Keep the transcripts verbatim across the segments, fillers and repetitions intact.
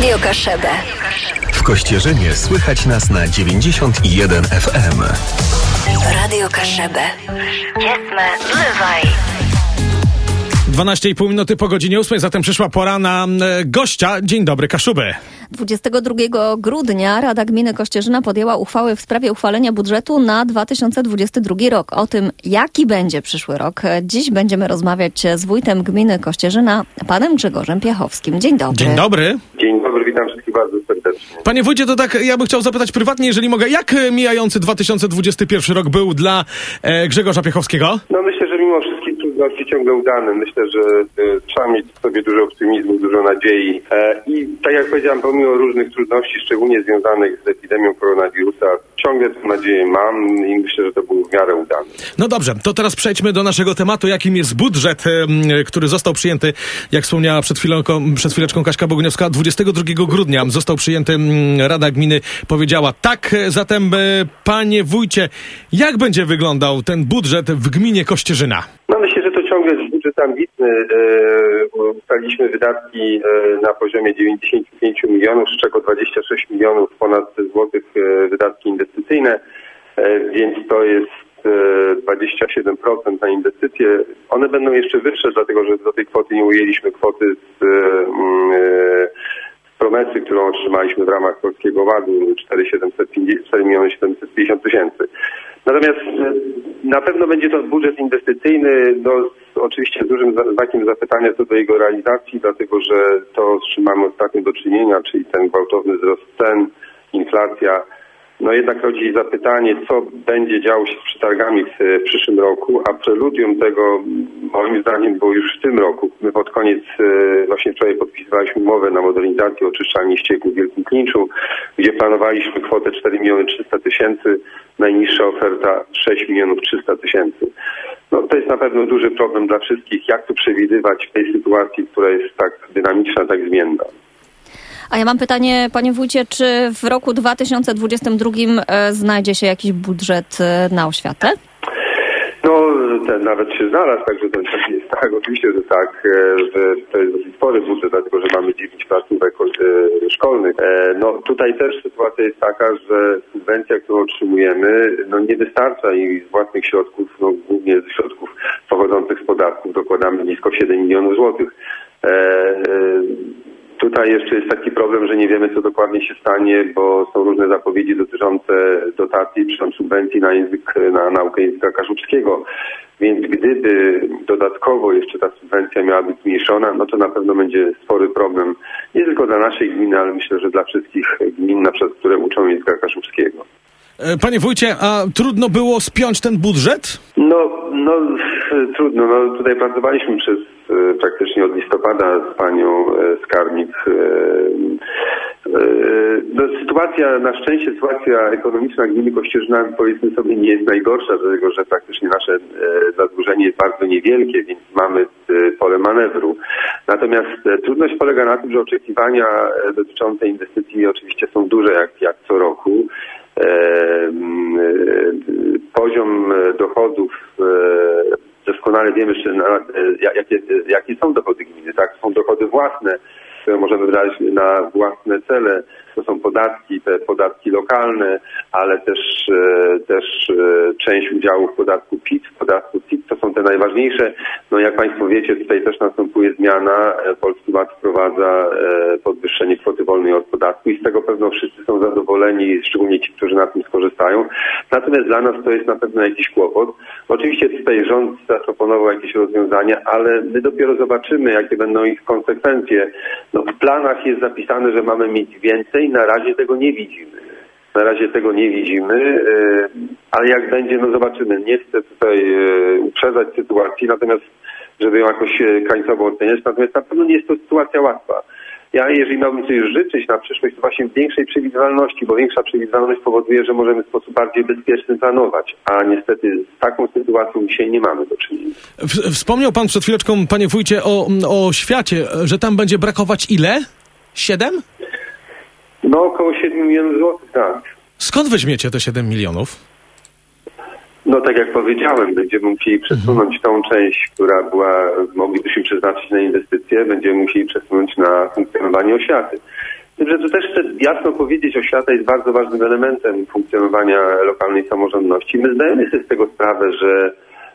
Radio Kaszebę. W Kościerzynie słychać nas na dziewięćdziesiąt jeden F M. Radio Kaszebę. Jasne, bywaj. dwanaście i pół minuty po godzinie ósmej, zatem przyszła pora na e, gościa. Dzień dobry, Kaszubę. dwudziestego drugiego grudnia Rada Gminy Kościerzyna podjęła uchwałę w sprawie uchwalenia budżetu na dwa tysiące dwudziesty drugi rok. O tym, jaki będzie przyszły rok, dziś będziemy rozmawiać z wójtem gminy Kościerzyna, panem Grzegorzem Piechowskim. Dzień dobry. Dzień dobry. Dzień dobry, witam wszystkich bardzo serdecznie. Panie wójcie, to tak ja bym chciał zapytać prywatnie, jeżeli mogę, jak mijający dwa tysiące dwudziesty pierwszy rok był dla e, Grzegorza Piechowskiego? No myślę, że mimo wszystkich trudności ciągle udany. Myślę, że e, trzeba mieć w sobie dużo optymizmu, dużo nadziei e, i tak jak powiedziałem, pomimo różnych trudności, szczególnie związanych z epidemią koronawirusa, ciągle tę nadzieję mam i myślę, że to był w miarę udany. No dobrze, to teraz przejdźmy do naszego tematu, jakim jest budżet, e, który został przyjęty, jak wspomniała przed chwilą, przed chwileczką Kaśka Boguniowska, dwudziestego drugiego grudnia został przyjęty, Rada Gminy powiedziała tak. Zatem, e, panie wójcie, jak będzie wyglądał ten budżet w gminie Kościerzyna? No myślę, że to ciągle jest budżet ambitny. E, ustaliliśmy wydatki e, na poziomie dziewięćdziesiąt pięć milionów, z czego dwadzieścia sześć milionów ponad złotych e, wydatki inwestycyjne, e, więc to jest e, dwadzieścia siedem procent na inwestycje. One będą jeszcze wyższe, dlatego że do tej kwoty nie ujęliśmy kwoty z e, promesy, którą otrzymaliśmy w ramach Polskiego Ładu, cztery miliony siedemset pięćdziesiąt tysięcy. Natomiast na pewno będzie to budżet inwestycyjny, no z, oczywiście z dużym znakiem zapytania co do jego realizacji, dlatego że to, z czym mamy ostatnio do czynienia, czyli ten gwałtowny wzrost cen, inflacja, no jednak rodzi zapytanie, co będzie działo się z przetargami w przyszłym roku, a preludium tego moim zdaniem było już w tym roku. My pod koniec, właśnie wczoraj podpisywaliśmy umowę na modernizację oczyszczalni ścieków w Wielkim Klinczu, gdzie planowaliśmy kwotę cztery miliony trzysta tysięcy, najniższa oferta sześć milionów trzysta tysięcy. No to jest na pewno duży problem dla wszystkich, jak to przewidywać w tej sytuacji, która jest tak dynamiczna, tak zmienna. A ja mam pytanie, panie wójcie, czy w roku dwa tysiące dwudziestym drugim e, znajdzie się jakiś budżet e, na oświatę? No, ten nawet się znalazł, także to jest tak, oczywiście, że tak, że to jest dosyć spory budżet, dlatego że mamy dziewięć placówek szkolnych. No tutaj też sytuacja jest taka, że subwencja, którą otrzymujemy, no nie wystarcza i z własnych środków, no głównie z środków pochodzących z podatków dokładamy blisko siedem milionów złotych. Tutaj jeszcze jest taki problem, że nie wiemy, co dokładnie się stanie, bo są różne zapowiedzi dotyczące dotacji czy tam subwencji na język, na naukę języka kaszubskiego. Więc gdyby dodatkowo jeszcze ta subwencja miała być zmniejszona, no to na pewno będzie spory problem. Nie tylko dla naszej gminy, ale myślę, że dla wszystkich gmin, na przykład, które uczą języka kaszubskiego. Panie wójcie, a trudno było spiąć ten budżet? No, no trudno. No, tutaj pracowaliśmy przez e, praktycznie od listopada z panią e, skarbnik. E, e, no, sytuacja, na szczęście sytuacja ekonomiczna gminy Kościerzyna, powiedzmy sobie, nie jest najgorsza, dlatego że praktycznie nasze e, zadłużenie jest bardzo niewielkie, więc mamy e, pole manewru. Natomiast e, trudność polega na tym, że oczekiwania e, dotyczące inwestycji oczywiście są duże jak, jak co roku. Poziom dochodów, doskonale wiemy, że jakie, jakie są dochody gminy, tak? Są dochody własne, które możemy wydać na własne cele. To są podatki, te podatki lokalne, ale też, też część udziału w podatku P I T, w podatku C I T, to są te najważniejsze. No jak Państwo wiecie, tutaj też następuje zmiana. Polski Ład wprowadza podwyższenie kwoty wolnej od podatku i z tego pewno wszyscy są zadowoleni, szczególnie ci, którzy na tym skorzystają. Natomiast dla nas to jest na pewno jakiś kłopot. Oczywiście tutaj rząd zaproponował jakieś rozwiązania, ale my dopiero zobaczymy, jakie będą ich konsekwencje. No, w planach jest zapisane, że mamy mieć więcej, na razie tego nie widzimy. Na razie tego nie widzimy, ale jak będzie, no zobaczymy. Nie chcę tutaj uprzedzać sytuacji, natomiast żeby ją jakoś krańcowo oceniać, natomiast na pewno nie jest to sytuacja łatwa. Ja, jeżeli miałbym coś życzyć na przyszłość, to właśnie większej przewidywalności, bo większa przewidywalność powoduje, że możemy w sposób bardziej bezpieczny planować, a niestety z taką sytuacją dzisiaj nie mamy do czynienia. Wspomniał pan przed chwileczką, panie wójcie, o, o świacie, że tam będzie brakować ile? Siedem? No około siedem milionów złotych, tak. Skąd weźmiecie te siedem milionów? No tak jak powiedziałem, będziemy musieli przesunąć tą część, która była, moglibyśmy przeznaczyć na inwestycje, będziemy musieli przesunąć na funkcjonowanie oświaty. Tym, że tu też chcę jasno powiedzieć, oświata jest bardzo ważnym elementem funkcjonowania lokalnej samorządności. My zdajemy sobie z tego sprawę, że,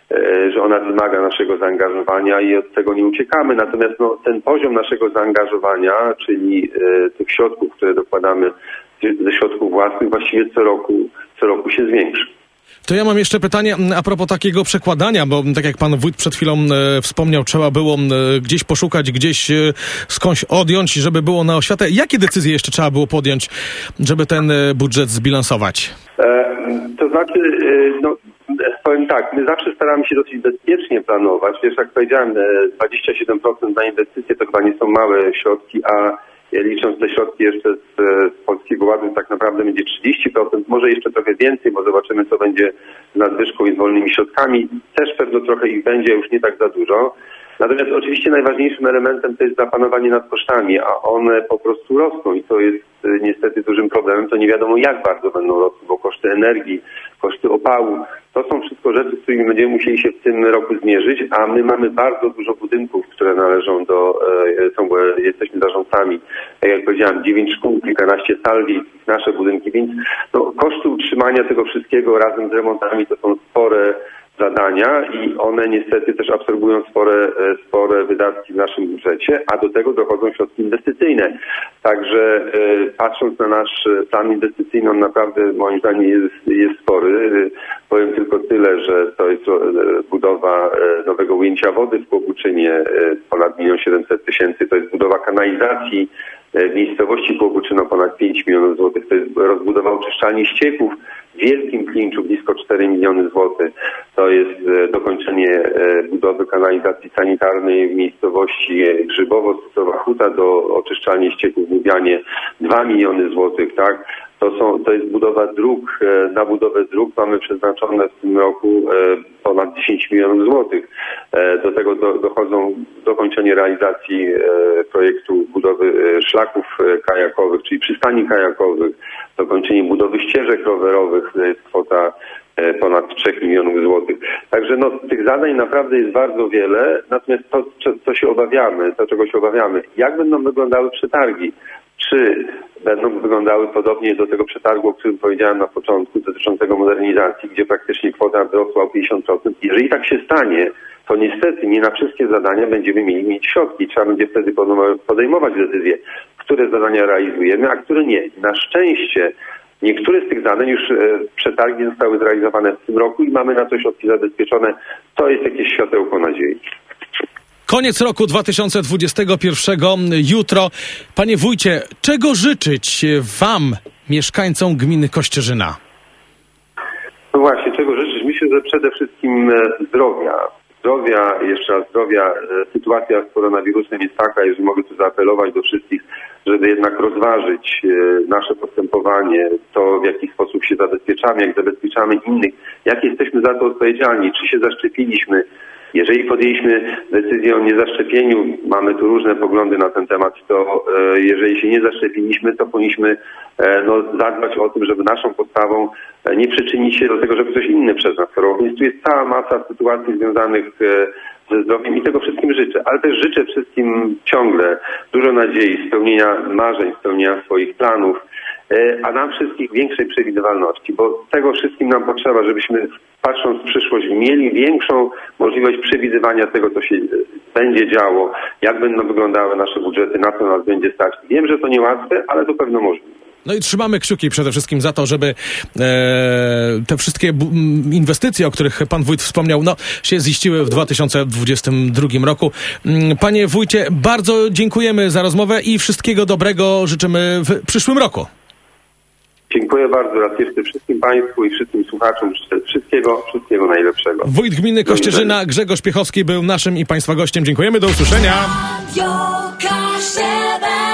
że ona wymaga naszego zaangażowania i od tego nie uciekamy. Natomiast no, ten poziom naszego zaangażowania, czyli e, tych środków, które dokładamy ze środków własnych, właściwie co roku, co roku się zwiększy. To ja mam jeszcze pytanie a propos takiego przekładania, bo tak jak pan wójt przed chwilą e, wspomniał, trzeba było e, gdzieś poszukać, gdzieś e, skądś odjąć, żeby było na oświatę. Jakie decyzje jeszcze trzeba było podjąć, żeby ten e, budżet zbilansować? E, to znaczy, e, no, powiem tak, my zawsze staramy się dosyć bezpiecznie planować. Wiesz, jak powiedziałem, dwadzieścia siedem procent na inwestycje to chyba nie są małe środki, a licząc te środki jeszcze z, z Polskiego Ładu, tak naprawdę będzie trzydzieści procent, może jeszcze trochę więcej, bo zobaczymy, co będzie z nadwyżką i z wolnymi środkami. Też pewno trochę ich będzie, już nie tak za dużo. Natomiast oczywiście najważniejszym elementem to jest zapanowanie nad kosztami, a one po prostu rosną i to jest niestety dużym problemem. To nie wiadomo, jak bardzo będą rosły, bo koszty energii, koszty opału, to są wszystko rzeczy, z którymi będziemy musieli się w tym roku zmierzyć, a my mamy bardzo dużo budynków, które należą do, są, jesteśmy zarządcami, tak jak powiedziałem, dziewięć szkół, kilkanaście salwi, nasze budynki, więc no, koszty utrzymania tego wszystkiego razem z remontami to są spore zadania i one niestety też absorbują spore, spore wydatki w naszym budżecie, a do tego dochodzą środki inwestycyjne. Także e, patrząc na nasz plan inwestycyjny, on naprawdę moim zdaniem jest, jest spory. E, powiem tylko tyle, że to jest e, budowa e, nowego ujęcia wody w Kłobuczynie, e, ponad milion siedemset tysięcy, to jest budowa kanalizacji w miejscowości Kłobuczyno ponad pięć milionów złotych, to jest rozbudowa oczyszczalni ścieków w Wielkim Klinczu blisko cztery miliony złotych. To jest dokończenie budowy kanalizacji sanitarnej w miejscowości Grzybowo, Stosowa Huta do oczyszczalni ścieków w Lubianie dwa miliony złotych, tak? To są, to jest budowa dróg. Na budowę dróg mamy przeznaczone w tym roku ponad dziesięć milionów złotych. Do tego do, dochodzą dokończenie realizacji projektu budowy szlaków kajakowych, czyli przystani kajakowych, dokończenie budowy ścieżek rowerowych, to jest kwota ponad trzy miliony złotych. Także no, tych zadań naprawdę jest bardzo wiele, natomiast to, co, co się obawiamy, to czego się obawiamy, jak będą wyglądały przetargi? Czy będą wyglądały podobnie do tego przetargu, o którym powiedziałem na początku, dotyczącego modernizacji, gdzie praktycznie kwota wzrosła o pięćdziesiąt procent. Jeżeli tak się stanie, to niestety nie na wszystkie zadania będziemy mieli mieć środki. Trzeba będzie wtedy podejmować decyzje, które zadania realizujemy, a które nie. Na szczęście niektóre z tych zadań już przetargi zostały zrealizowane w tym roku i mamy na to środki zabezpieczone. To jest jakieś światełko nadziei. Koniec roku dwa tysiące dwudziestego pierwszego, jutro. Panie wójcie, czego życzyć wam, mieszkańcom gminy Kościerzyna? No właśnie, czego życzyć? Myślę, że przede wszystkim zdrowia. Zdrowia, jeszcze raz zdrowia. Sytuacja z koronawirusem jest taka, że mogę tu zaapelować do wszystkich, żeby jednak rozważyć nasze postępowanie, to w jaki sposób się zabezpieczamy, jak zabezpieczamy innych, jak jesteśmy za to odpowiedzialni, czy się zaszczepiliśmy. Jeżeli podjęliśmy decyzję o niezaszczepieniu, mamy tu różne poglądy na ten temat, to e, jeżeli się nie zaszczepiliśmy, to powinniśmy e, no, zadbać o tym, żeby naszą postawą e, nie przyczynić się do tego, żeby ktoś inny przez nas chorował. Więc tu jest cała masa sytuacji związanych e, ze zdrowiem i tego wszystkim życzę. Ale też życzę wszystkim ciągle dużo nadziei, spełnienia marzeń, spełnienia swoich planów, e, a nam wszystkich większej przewidywalności, bo tego wszystkim nam potrzeba, żebyśmy patrząc w przyszłość mieli większą możliwość przewidywania tego, co się będzie działo, jak będą wyglądały nasze budżety, na co nas będzie stać. Wiem, że to niełatwe, ale to pewno możliwe. No i trzymamy kciuki przede wszystkim za to, żeby e, te wszystkie bu- inwestycje, o których pan wójt wspomniał, no, się ziściły w dwa tysiące dwudziestym drugim roku. Panie wójcie, bardzo dziękujemy za rozmowę i wszystkiego dobrego życzymy w przyszłym roku. Dziękuję bardzo raz jeszcze wszystkim państwu i wszystkim słuchaczom. Życzę wszystkiego, wszystkiego najlepszego. Wójt gminy Kościerzyna Grzegorz Piechowski był naszym i państwa gościem. Dziękujemy, do usłyszenia. Radio Kaszebę.